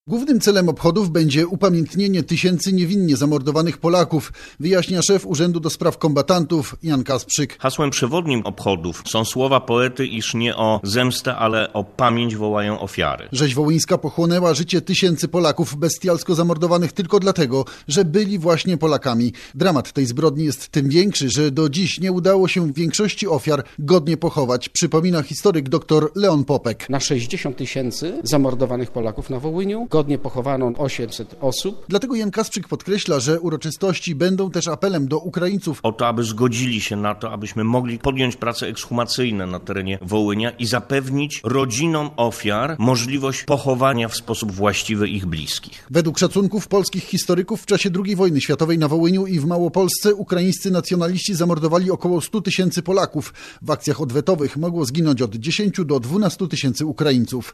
Głównym celem obchodów będzie upamiętnienie tysięcy niewinnie zamordowanych Polaków, wyjaśnia szef Urzędu do Spraw Kombatantów Jan Kasprzyk. Hasłem przewodnim obchodów są słowa poety, iż nie o zemstę, ale o pamięć wołają ofiary. Rzeź wołyńska pochłonęła życie tysięcy Polaków bestialsko zamordowanych tylko dlatego, że byli właśnie Polakami. Dramat tej zbrodni jest tym większy, że do dziś nie udało się większości ofiar godnie pochować, przypomina historyk dr Leon Popek. Na 60 tysięcy zamordowanych Polaków na Wołyniu godnie pochowano 800 osób. Dlatego Jan Kasprzyk podkreśla, że uroczystości będą też apelem do Ukraińców o to, aby zgodzili się na to, abyśmy mogli podjąć prace ekshumacyjne na terenie Wołynia i zapewnić rodzinom ofiar możliwość pochowania w sposób właściwy ich bliskich. Według szacunków polskich historyków w czasie II wojny światowej na Wołyniu i w Małopolsce ukraińscy nacjonaliści zamordowali około 100 tysięcy Polaków. W akcjach odwetowych mogło zginąć od 10 do 12 tysięcy Ukraińców.